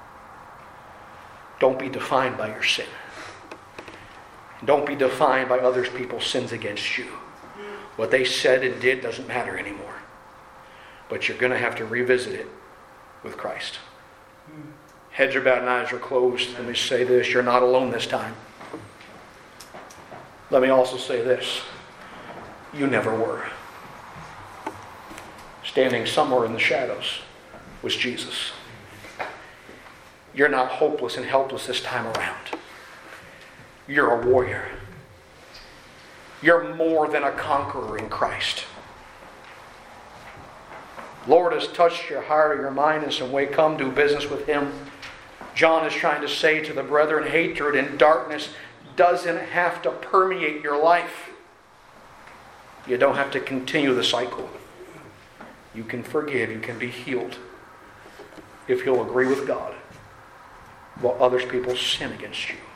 Don't be defined by your sin. Don't be defined by other people's sins against you. What they said and did doesn't matter anymore. But you're going to have to revisit it with Christ. Heads are bowed and eyes are closed. Let me say this. You're not alone this time. Let me also say this. You never were. Standing somewhere in the shadows was Jesus. You're not hopeless and helpless this time around. You're a warrior. You're more than a conqueror in Christ. Lord has touched your heart or your mind in some way. Come do business with Him. John is trying to say to the brethren, hatred and darkness doesn't have to permeate your life. You don't have to continue the cycle. You can forgive. You can be healed. If you'll agree with God while others people sin against you.